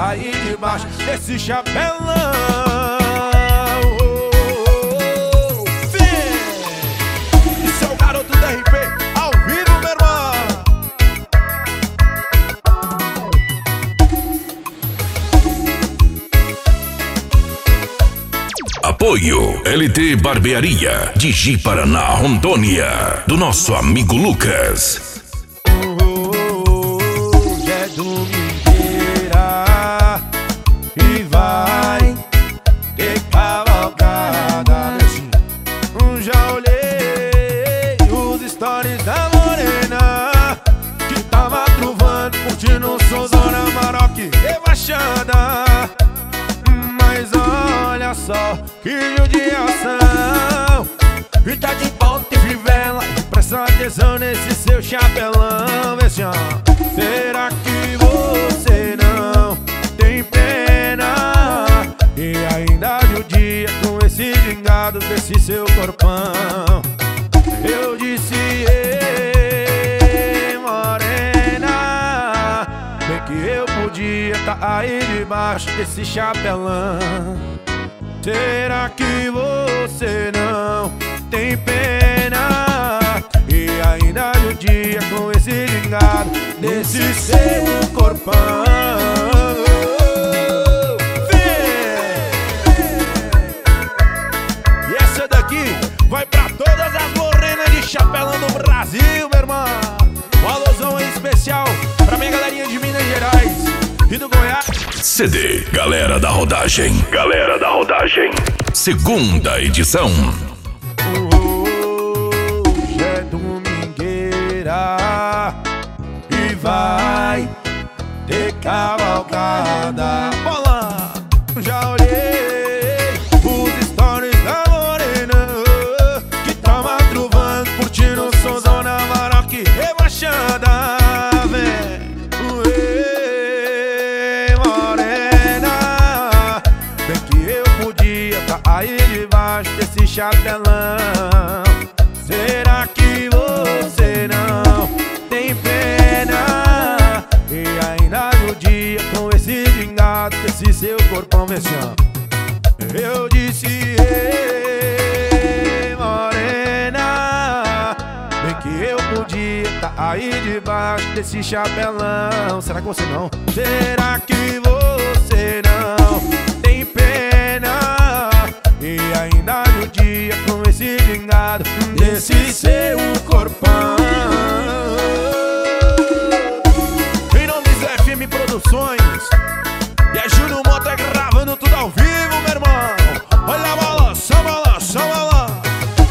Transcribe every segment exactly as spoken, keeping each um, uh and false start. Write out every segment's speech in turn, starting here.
aí debaixo desse chapelão. Isso é o garoto do R P ao vivo, meu irmão. Apoio L T Barbearia de Ji Paraná, Rondônia, do nosso amigo Lucas. Hoje é domingueira e vai ter cavalgada. Já olhei os stories da morena que tava truvando, curtindo o somzona Maroc e baixada. Mas olha só que judiação, e tá de volta e fivela, presta atenção nesse seu chapelão. Vê se, ó, será que você não tem pena e ainda judia com esse gingado desse seu corpão? Eu disse, ei, morena, bem que eu podia tá aí debaixo desse chapelão. Será que você não tem pena e ainda judia com esse gingado desse seu corpão? E essa daqui vai pra todas as morenas de chapelão do Brasil, meu irmão. Uma alusão especial pra minha galerinha de Minas Gerais e do Goiás. C D Galera da Rodagem. Galera da Rodagem. Segunda edição. Hoje é domingueira e vai ter cavalgada. Bola! Já olhei os stories da morena que tava truvando, curtindo o somzona Maroc e rebaixada. Aí debaixo desse chapelão, será que você não tem pena e ainda judia com esse gingado desse seu corpão? Vê se, ó, eu disse, ei, morena, bem que eu podia tá aí debaixo desse chapelão. Será que você não? Será que você não tem pena e ainda judia com esse gingado desse seu corpão? Em nome do F M Produções e a Júnior Mota gravando tudo ao vivo, meu irmão. Olha a bola, só bola, só bola.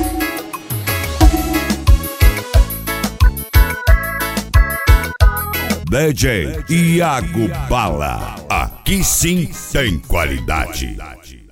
D J Iago Bala, aqui sim tem qualidade.